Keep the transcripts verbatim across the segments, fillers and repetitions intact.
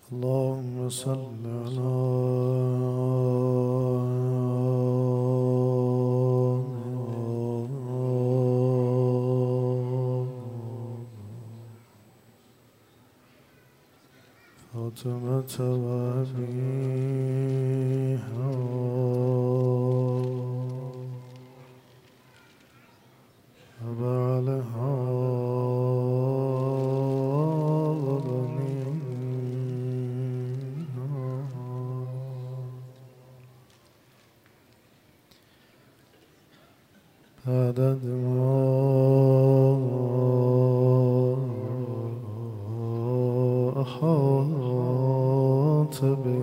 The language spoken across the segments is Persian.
اللهم صل على فاطمة وأبيها وبعلها وبنيها بعدد ما أحاط به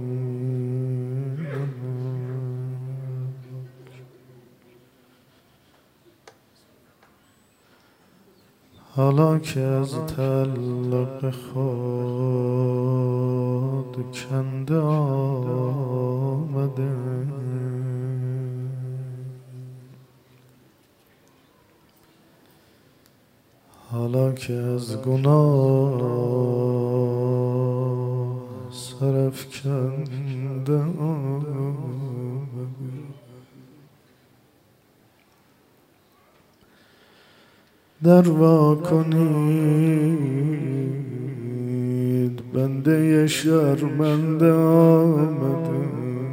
حالا که از تعلق خود کنده آمده، حالا که از گناه سرافکنده آمده، در وا کنید بنده شرمنده آمده.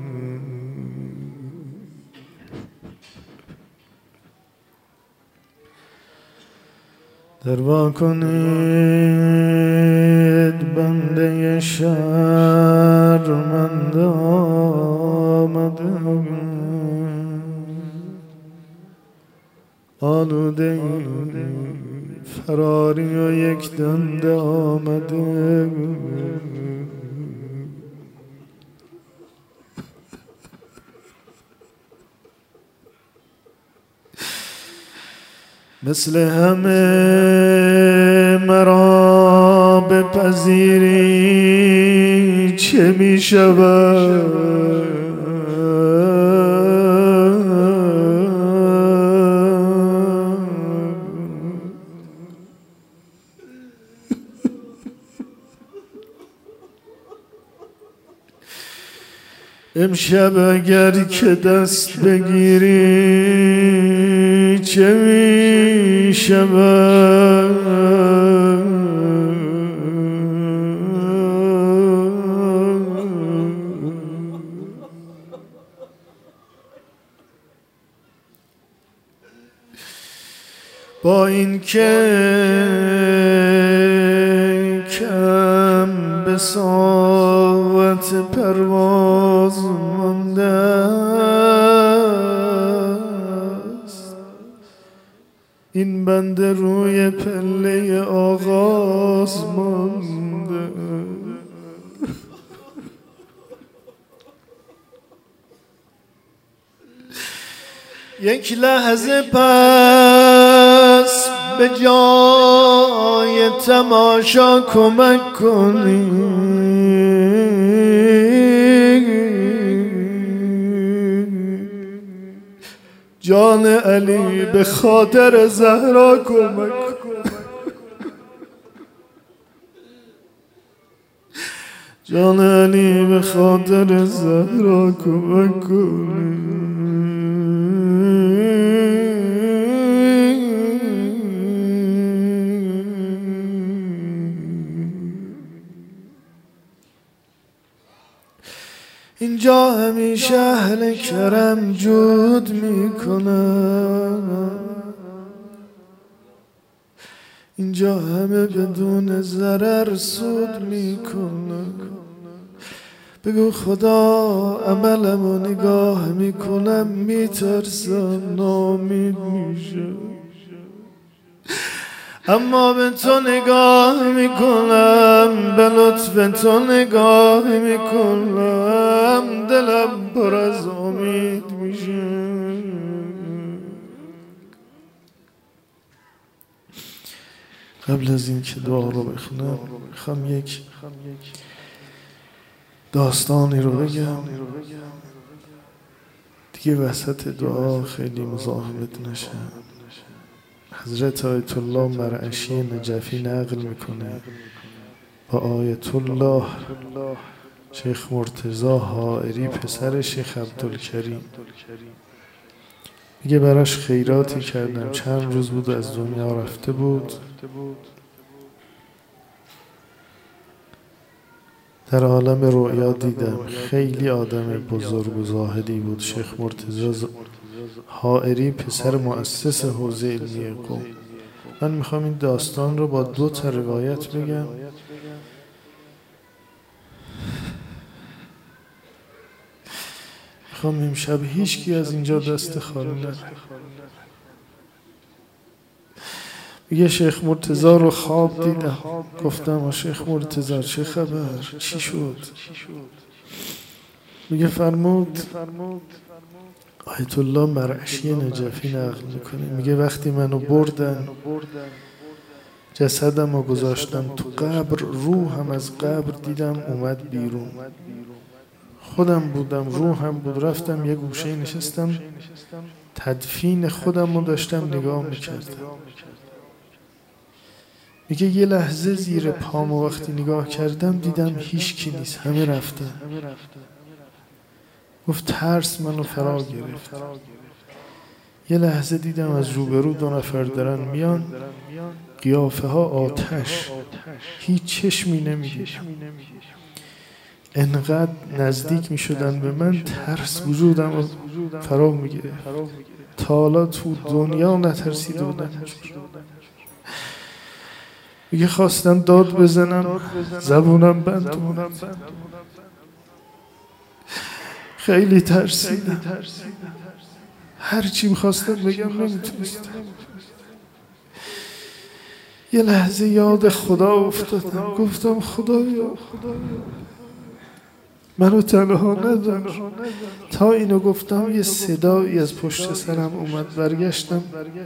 در وا کنید بنده شرمنده آمده، آلوده فراری و یک دنده آمده. مثل همه مرا بپذیری چه می شود؟ امشب اگر که دست بگیری چه می شود؟ با این که کم بساط پرواز مانده است، این بنده روی پله آغاز مانده. یک لحظه پس به جای تماشا کمک کنید، جان علی به خاطر زهرا کمک کنید، جان علی به خاطر زهرا کمک کنید. اینجا همیشه اهل کرم جود میکنن، اینجا همه بدون ضرر سود میکنن. بگو خدا عملمو نگاه میکنم میترسم ناامید میشه، اما به تو نگاه میکنم، به لطف تو نگاه میکنم، دلم پر از امید میشه. قبل از این که دعا رو بخونم میخوام یک داستانی رو بگم دیگه وسط دعا خیلی مزاحمت نشه. حضرت آیت الله مرعشی نجفی نقل میکنه با آیت الله شیخ مرتضی حائری پسر شیخ عبدالکریم. میگه براش خیراتی کردم، چند روز بود از دنیا رفته بود. در عالم رؤیا دیدم، خیلی آدم بزرگ و زاهدی بود. شیخ مرتضی حائری پسر مؤسس حوزه علمی قم. من میخوام این داستان رو با دو تا روایت بگم. میخوام امشب هیچ کی از اینجا دست خالی نره. میگه شیخ مرتضی رو خواب دیدم، گفتم شیخ مرتضی چه خبر، چی شد؟ میگه فرمود، آیت الله مرعشی نجفی نقل میکنه، میگه وقتی منو بردن جسدم رو گذاشتم تو قبر، روحم از قبر دیدم اومد بیرون. خودم بودم، روحم بود. رفتم یه گوشه نشستم، تدفین خودم رو داشتم نگاه میکردم. میگه یه لحظه زیر پام و وقتی نگاه کردم دیدم هیچ کی نیست، همه رفتن. گفت ترس منو فرا گرفت. یه لحظه دیدم از روبرو دو نفر دارن میان، قیافه ها آتش، هیچ چشمی نمیدیدم. انقدر نزدیک میشدن به من، ترس وجودم رو فرا میگیره. تا حالا تو دنیا نترسیده بودم. میگه خواستم داد بزنم، زبونم بند اومد. خیلی ترسیدم، هرچی میخواستم بگم نمیتونستم. یه لحظه یاد خدا افتادم، گفتم خدایا منو تنها نذار. تا اینو گفتم یه صدایی از پشت سرم اومد. برگشتم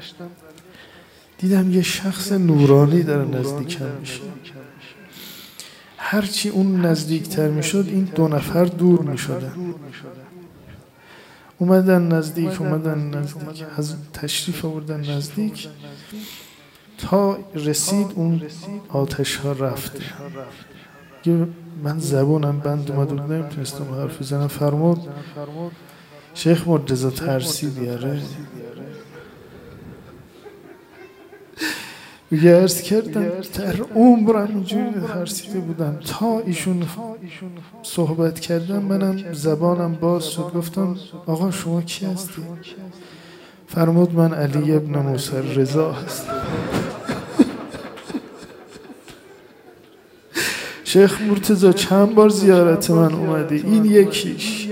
دیدم یه شخص نورانی داره نزدیکم میشه. هرچی اون نزدیکتر میشد این دو نفر دور میشدن. اومدن نزدیک اومدن نزدیک از تشریف آوردن نزدیک تا رسید اون آتش ها رفته. من زبونم بند اومد و نمیتونستم حرف بزنم. فرمود شیخ مرتضی ترسیدی؟ آره. میگه عرض کردم در عمرم اینجوری ترسیده بودم. تا ایشون صحبت کردم منم زبانم باز شد. گفتم آقا شما کی هستی؟ فرمود من علی ابن موسی رضا هستم. شیخ مرتضی چند بار زیارت من اومدی، این یکیش.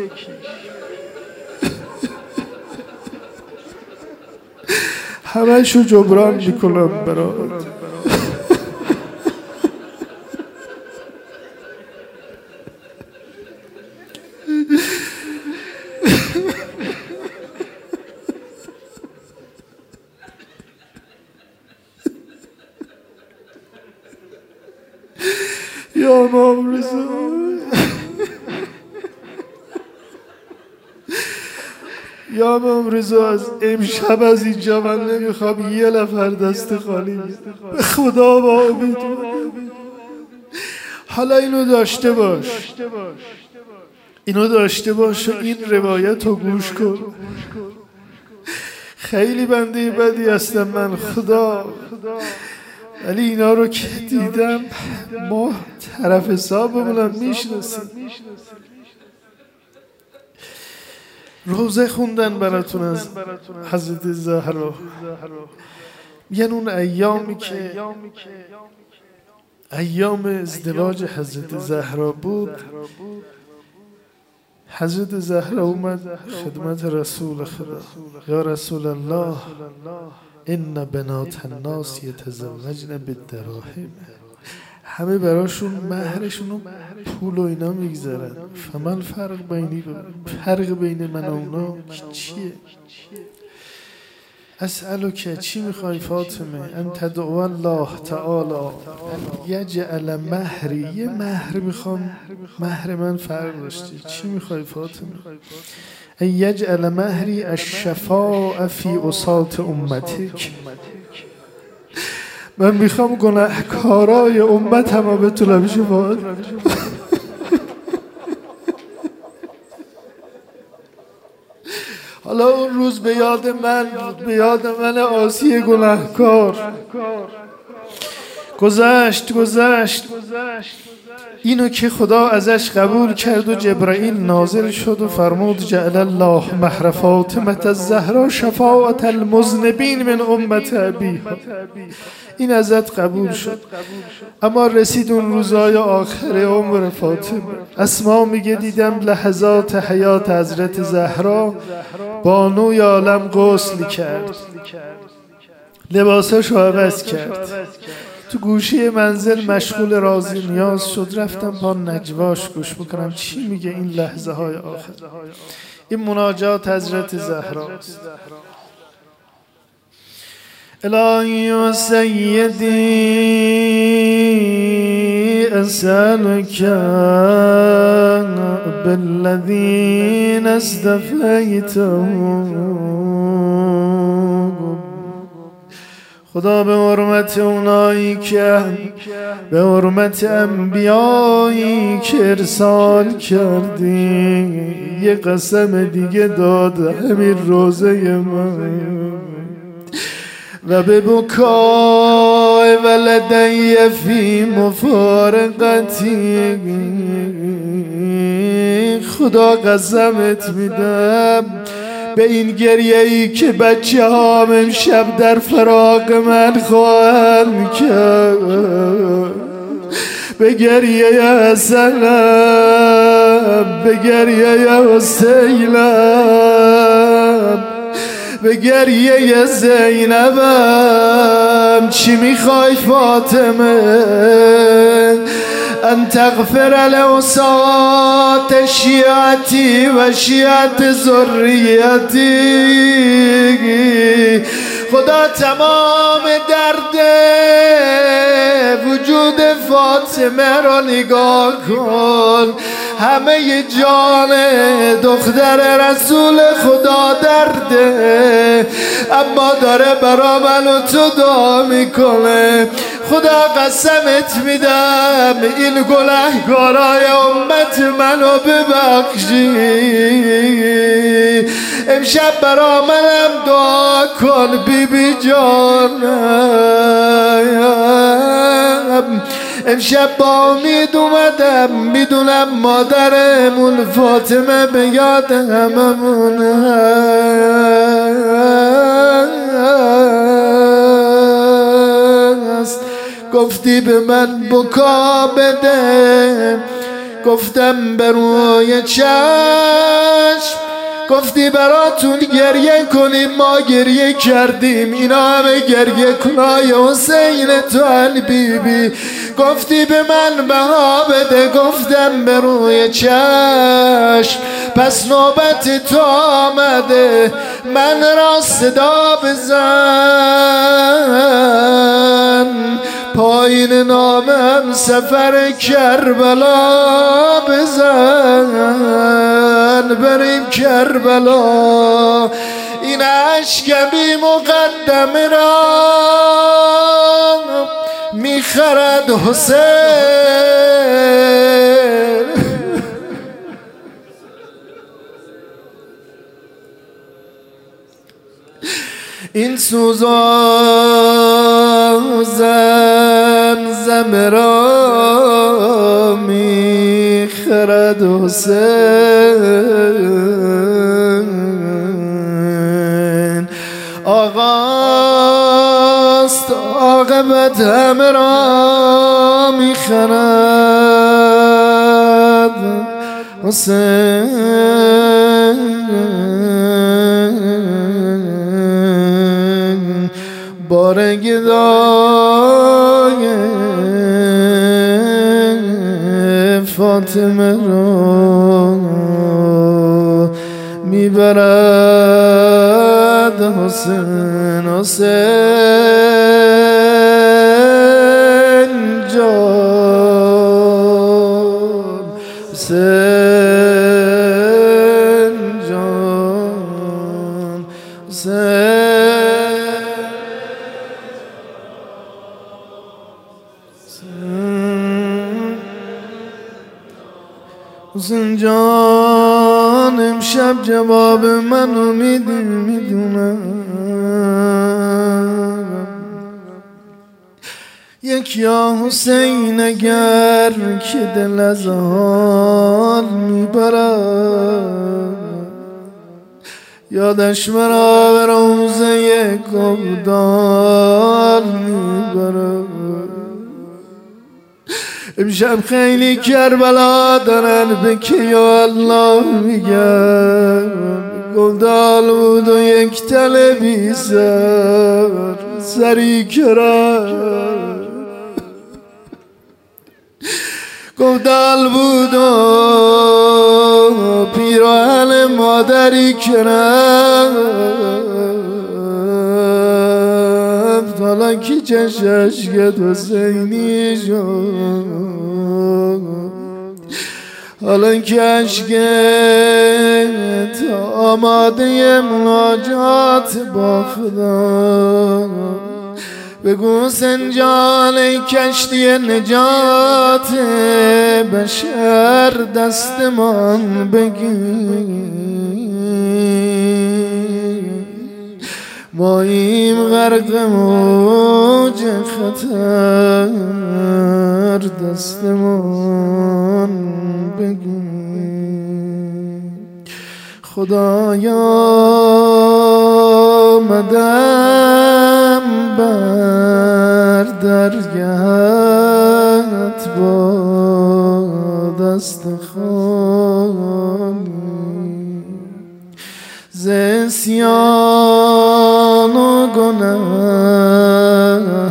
همه‌شو جبران میکنم برات. یا امام رضا، یا امام رضا، از امشب از اینجا من نمیخوام یه نفر دست خالی. به خدا با امید. حالا اینو داشته باش، اینو داشته باش و این روایت رو گوش کن. خیلی بنده بدی هستم من خدا، ولی اینا رو که دیدم ما طرف حسابمونم میشناسیم. روزه خوندن براتون از حضرت زهرا. میگن اون ایامی که ایام ازدواج حضرت زهرا بود، حضرت زهرا اومد خدمت رسول خدا. یا رسول الله ان بنات الناس یتزوجن بالدراهم. همه براشون مهرشون و پول و اینا میگذارن. فمن فرق بینی فرق بین من و اونا چیه؟ اسألو که چی میخوای فاطمه؟ ان تدعو الله تعالی یجعل مهری. یه مهر میخوام، مهر من فرق داشته. چی میخوای فاطمه؟ ان یجعل مهری الشفاء فی عصاة امتک. من میخوام گناهکارای امتم رو بتونم شفاعت. حالا اون روز به یاد من به یاد من عاصی گناهکار گذشت گذشت اینو که خدا ازش قبول کرد و جبرائیل نازل شد و فرمود جعل الله مهر فاطمه الزهرا شفاعت المذنبین من امت ابیها. این ازت قبول شد. اما رسید اون روزای آخر عمر فاطمه. اسما میگه دیدم لحظات حیات حضرت زهرا بانوی عالم غسل کرد، لباساشو عوض کرد، تو گوشه منزل مشغول رازی نیاز شد. رفتم با نجواش گوش بکنم چی میگه این لحظه های آخر. این مناجات حضرت زهراست. الهی و سیدی اسألك بالذین اصطفیتهم. خدا به حرمت اونایی که به حرمت انبیایی که ارسال کردی یه قسم دیگه داد همین روزه من و به بکای ولدی فی مفارقتی. خدا قسمت میدم به این گریه ای که بچه هام امشب در فراق من خواهند کرد، به گریه حسنم، به گریه حسینم، به گریه زینبم. چی میخوای فاطمه؟ ان تغفر لعصات شیعتی و شیعت ذریتی. خدا تمام درد وجود فاطمه را نگاه کن. همه جان دختر رسول خدا درده، اما داره برا من و تو دعا میکنه. خدا قسمت میدم این گناهکارای امت منو ببخشی. امشب برا منم دعا کن بی بی جانم. امشب با امید اومدم، میدونم مادرمون فاطمه به یاد هممون هست. گفتی به من بکا بده، گفتم به روی چشم. گفتی براتون گریه کنیم، ما گریه کردیم. اینا همه گریه کنای حسین تو علی بی بی. گفتی به من بها بده، گفتم به روی چشم. پس نوبت تو آمده، من را صدا بزن. پایین نامم سفر کربلا بزن، بریم کربلا. این عشق بی مقدمه را میخرد حسین. این سوزان زمزم را میخرد حسین. آغاست عاقبت همه را میخرد حسین. بارگدای فاطمه را میبرد حسین. حسین جان، حسین جان، حسین حسین جان امشب جواب منو میدی میدونم یک یا حسین اگر که دل از حال میبرد یادش مرا به روزه گودال میبرد امشب خیلی کربلا دارن به که یا الله میگن گودال بود و یک تله بی سر سری کرد گودال بود و پیراهن مادری کرد حالا کی چشش گد حسینی شد حالا که عشقت آماده مناجات با خدا بگو حسین جان ای کشتی نجات بشر دستمان بگیر ما ایم غرق موج خطر دستمان بگیر خدایا مدام بر درگهت با دست خالی ز عصیان و گناه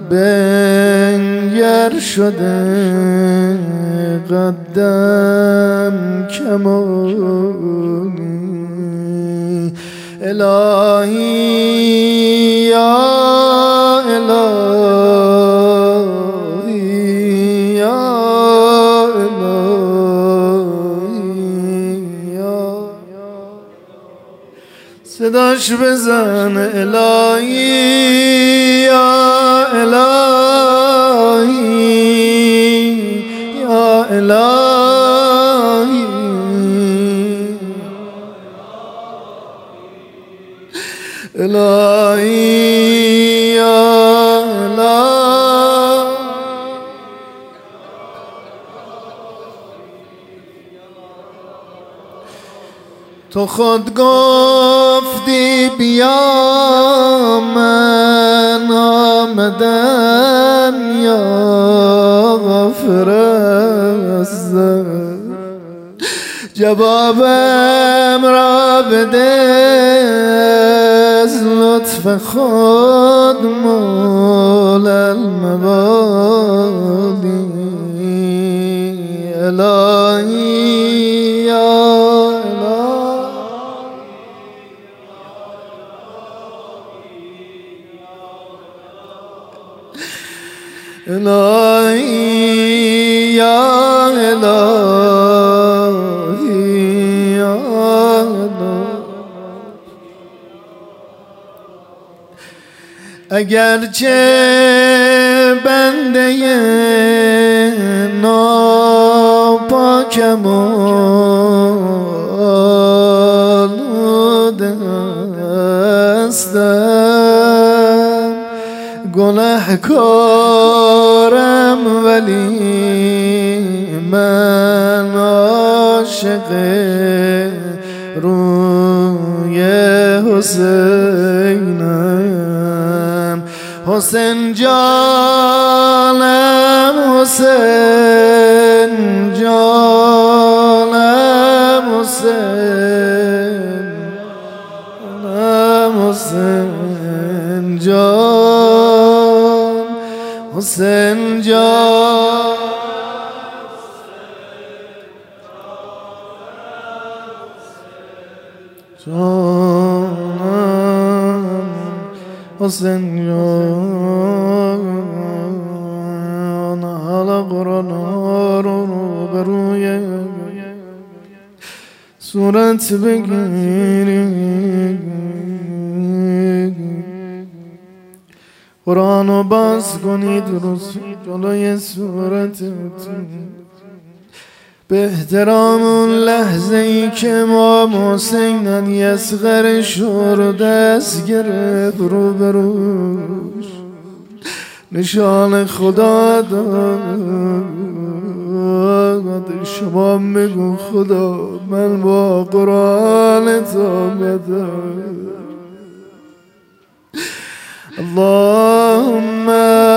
بنگر شده قدم کمالی الهی یا الهی یا الهی یا صداش بزن الهی یا الهی یا الهی الهی یا الهی تو خود گفتی بیا من آمدم یا فرستم جوابم را بده از لطف خود مولا الموالی الهی یا الهی یا الهی یا الهی اگرچه بنده ناپاکم و آلوده هستم گناهکارم ولی من عاشق روی حسینم حسین جانم حسین جانم حسین جانم حسین جان حسین جان جانم حسین جان حالا قرآن ها رو به روی صورت بگیری قرآن رو باز کنید رو جلوی صورتتون به احترام اون لحظه ای که امام حسین علی اصغر شور دست گرفت رو بروش نشان خدا داد. شما میگو خدا من با قرآنت آمدم. اللهم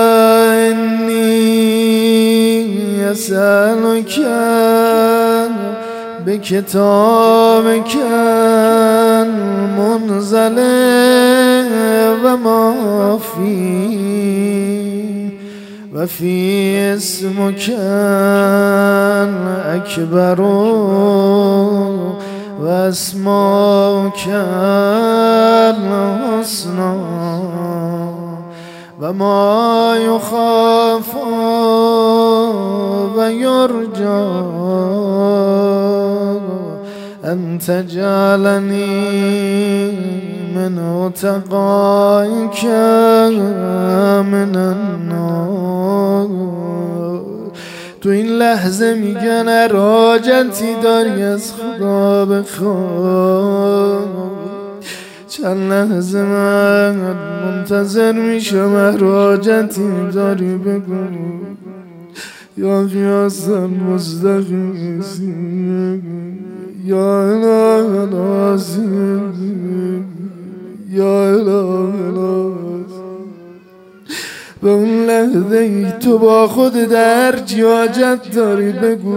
انی اسألک بکتابک المنزل و ما فی و فی اسمک اکبر و اسماک الحسنی و ما یخاف و یرجا ان تجعلنی من عتقائک من النار. تو این لحظه میگن هر حاجتی داری از خدا بخواه. چند لحظه من منتظر میشم هر حاجتی داری بگو. یا قیاس المستقیم یا اله العظیم یا اله العظیم. به اون لحظه ای تو با خود در حاجت داری بگو.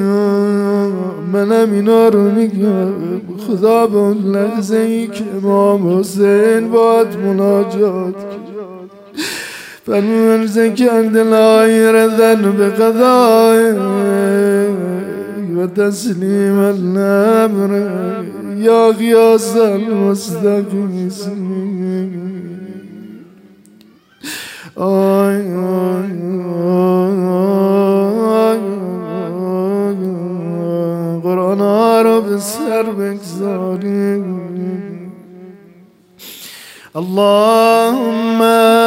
منم اینا رو میگم. خدا به اون لحظه ای که امام حسین باید مناجات کرد فرمون زکرد لایر ذنب قضای و تسلیم الامر یا غیاس المستقیم. آی آی آی قرآن ها رو به سر بگذاریم. اللهم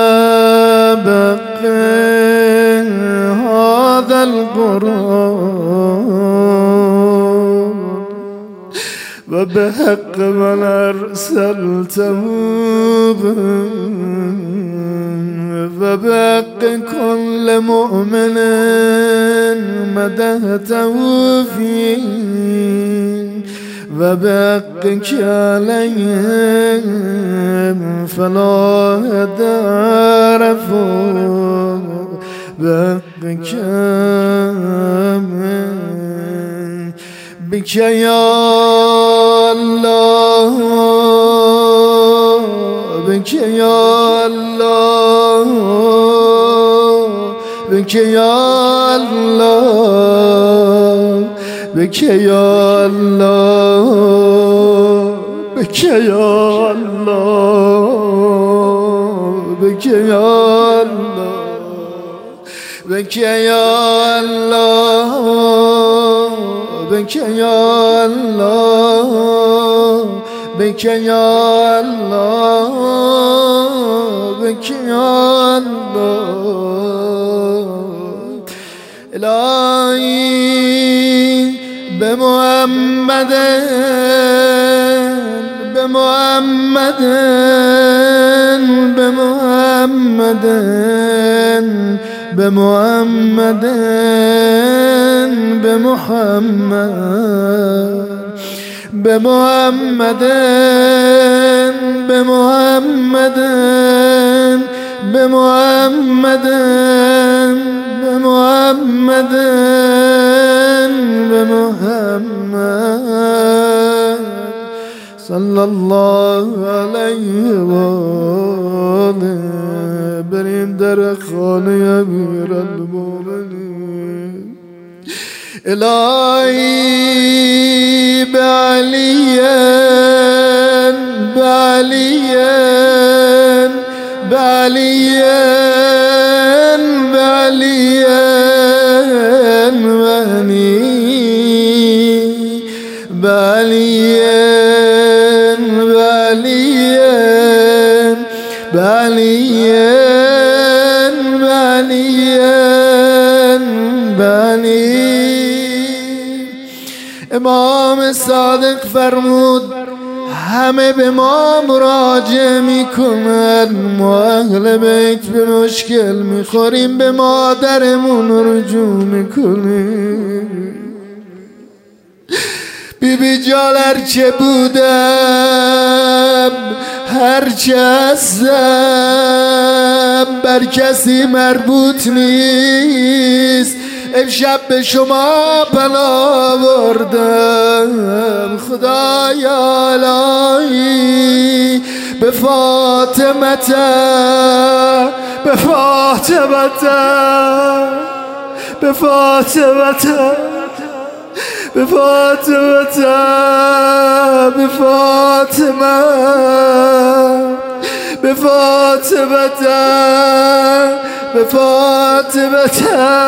بق هذا القرآن و به حق من ارسلته و به حق کل مؤمن مدحته فيه و به حق که علیهم فلا هدارف به حق که بک یا الله بک یا الله بک یا الله بک یا الله بک یا الله بک یا الله بک یا الله بک یا الله بک یا الله بک یا الله. الهی به محمد به محمد به محمد به محمد به محمد به محمد به محمد به محمد به محمد به محمد صلی الله علیه و آله. بریم در خانه امیرالمومنین. الهی بعلیین بعلیین بعلیین بعلیین بعلیین بعلیین بعلیین بعلیین بعلیین بعلیین امام صادق فرمود همه به ما مراجعه میکنن، ما اهل بیت به مشکل میخوریم، به مادرمون رجوع میکنیم. بی بی جان هرچه بودم هرچه هستم بر کسی مربوط نیست، امشب به شما پناه بردم. خدایا الهی به فاطمت به فاطمت به فاطمت به فاطمت به فاطمه به فاطمت به فاطمت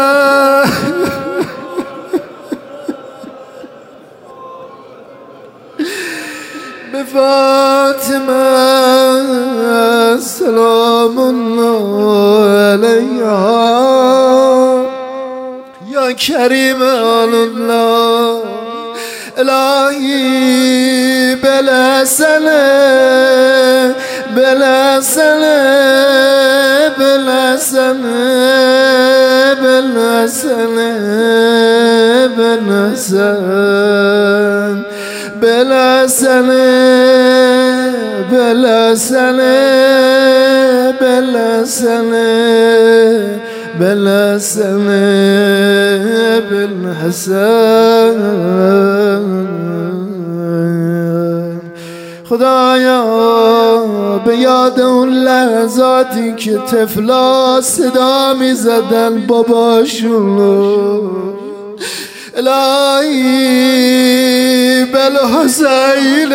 به فاطمه سلام الله علیها یا کریم الله. الهی بلسنه بلسنه بلسنه بلسنه بلسن بلسنه بلسنه بلسنه بلسنه بالحسن. خدایا به یاد اون لحظاتی که طفلا صدا می زدن باباشون، الهی بالحسین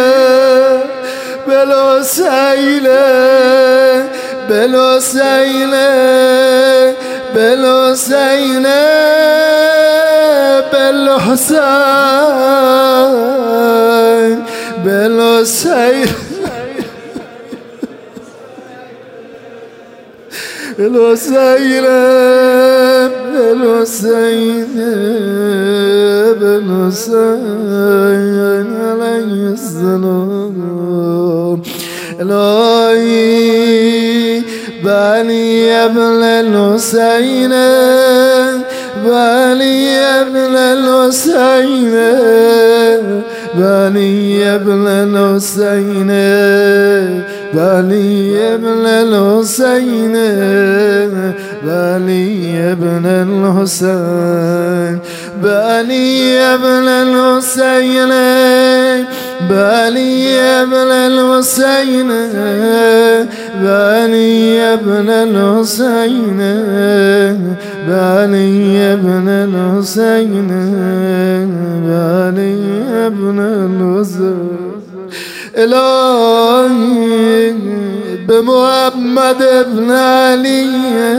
بالحسین بالحسین بالحسین بالحسین بالحسین بالحسین بالحسین بالحسین علیه السلام. الهی بني ابن الحسين بني ابن الحسين بني ابن الحسين بني ابن الحسين بني ابن الحسين بني ابن الحسين بني ابن الحسين بني ابن الحسين بني ابن الحسين بني ابن الحسين. الهی به محمد ابن علی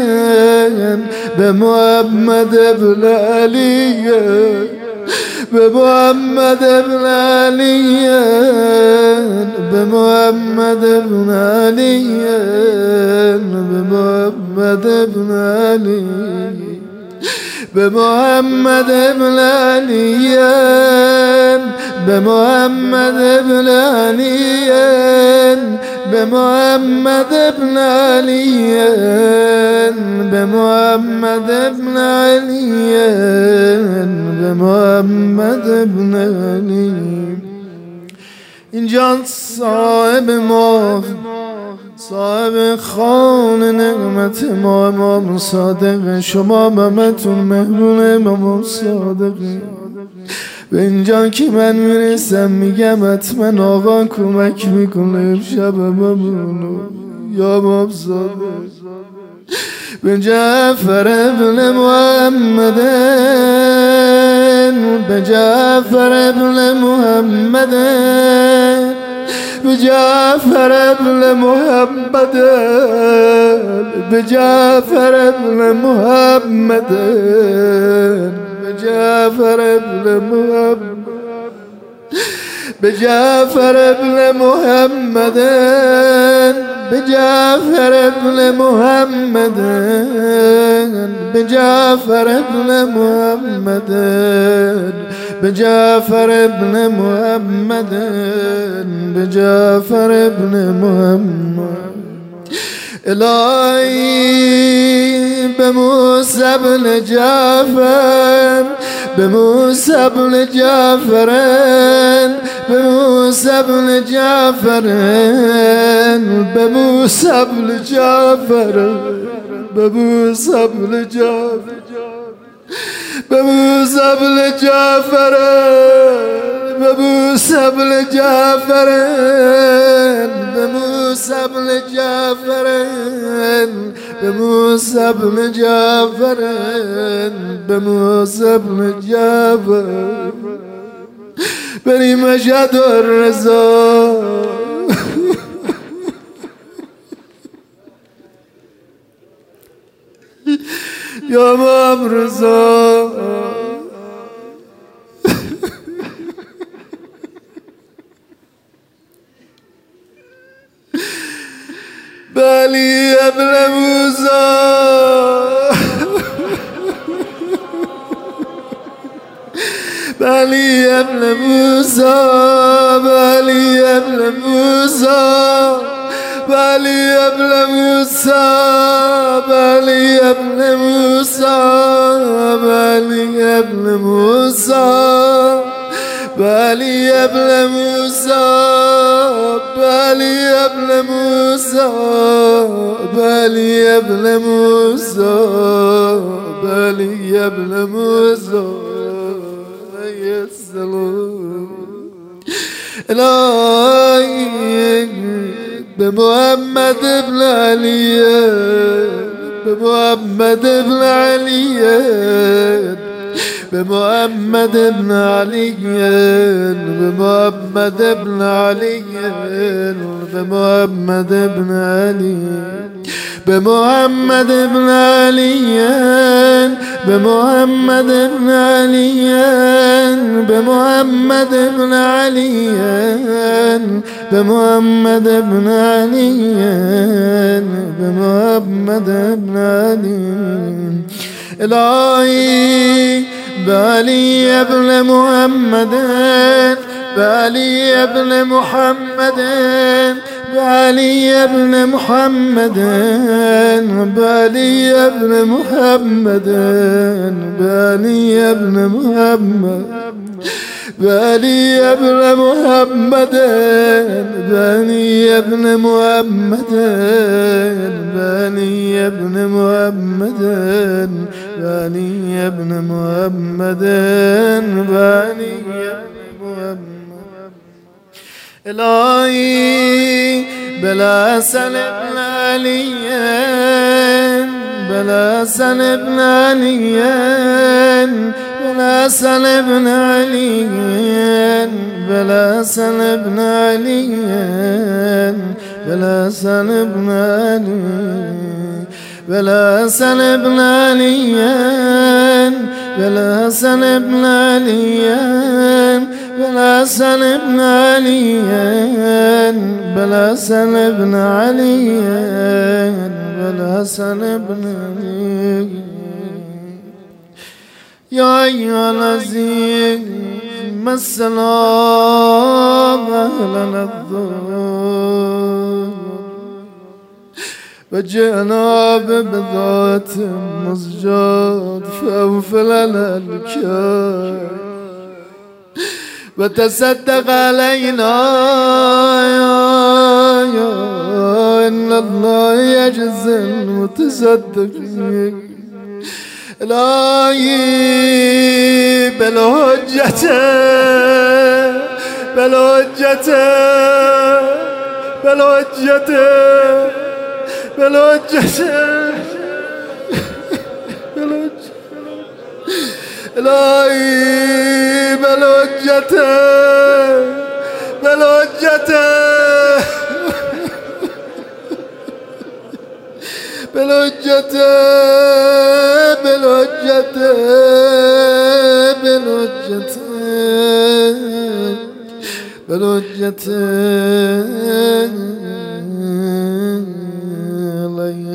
به محمد ابن علی به محمد ابن علی به محمد ابن علی به محمد ابن علی به محمد ابن علی به محمد ابن علی به محمد ابن علی به محمد ابن علی به محمد ابن علی. اینجا صاحب ما صاحب خان نعمت ما امام صادق، شما ممتون مهمون امام صادق. به اینجا که من میرسم میگم حتما آقا کمک میکنه امشب ممونو یا امام صادق. به جعفر ابن محمد به جعفر ابن محمد به جعفر ابن محمد به جعفر ابن محمد به جعفر ابن محمد به جعفر ابن محمد به جعفر ابن محمد به جعفر ابن محمد بجعفر ابن محمد بجعفر ابن محمد الهی به موسی بن جعفر به موسی بن جعفر به موسی بن جعفر به موسی بن جعفر به موسی بن جعفر به موسی بن جعفر به موسی بن جعفر به موسی بن جعفر به موسی بن جعفر به موسی بن جعفر بریم مشهد الرضا یا امام رضا بلی ابن موسی بلی ابن موسی بلی ابن موسی بلی ابن موسی بلی ابن موسی بلی ابن موسی بلی ابن موسی بلی ابن موسی بلی ابن موسی بلی ابن موسی الهی به محمد ابن علی به محمد ابن علی به محمد ابن علی به محمد ابن علی به محمد ابن علی به محمد ابن علی به محمد ابن علی به محمد ابن علی به محمد ابن علی به محمد ابن علی الهی بعلی ابن محمد بعلی ابن محمد بعلی ابن محمد بعلی ابن محمد بعلی ابن محمد بعلی ابن محمد بعلی ابن محمد بعلی ابن محمد بعلی ابن محمد بعلی الهی بلا حسن ابن علی بلا حسن ابن علی بلا حسن ابن علی بلا حسن ابن علی بلا حسن ابن علی بلا حسن ابن علی بلا حسن ابن علی بلا حسن ابن علی بلا حسن ابن علی بلا حسن ابن علی یا ایها العظیم السلام اهلا الظهور و جناب بذات مزجاد فاغفر لنا الكاي وتصدق علينا إن الله يجزي المتصدقين الهي بالحجة بالحجة بالحجة بالحجة الهي بالحجة بالحجة بالحجة بالحجة بالحجة بالحجة عليه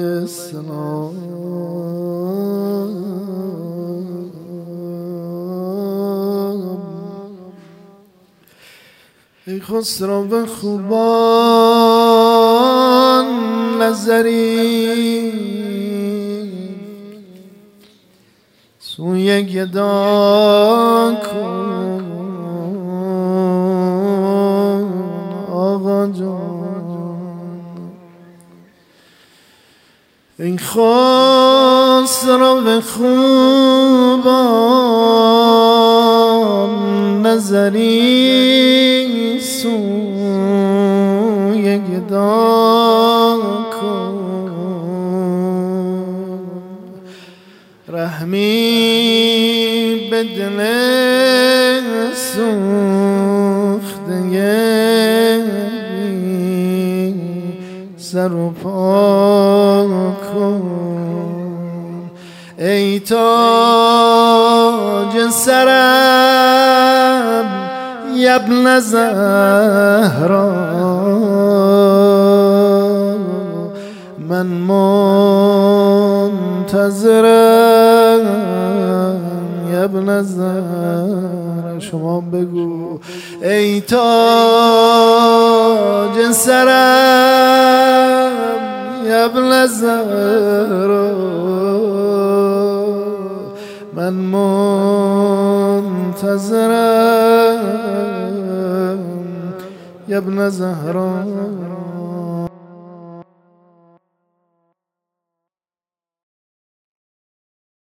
السلام ای خسرو خوبان نظری سوی گدا کن آقا جان. ای خسرو خوبان نظری سوی گدا کن رحمی به دل سوخته بی سر و پا کن. ای تاج سرم ابن زهرا من منتظرم ابن زهرا. شما بگو ای تاج سرم ابن زهرا من منتظرم ابن زهرا.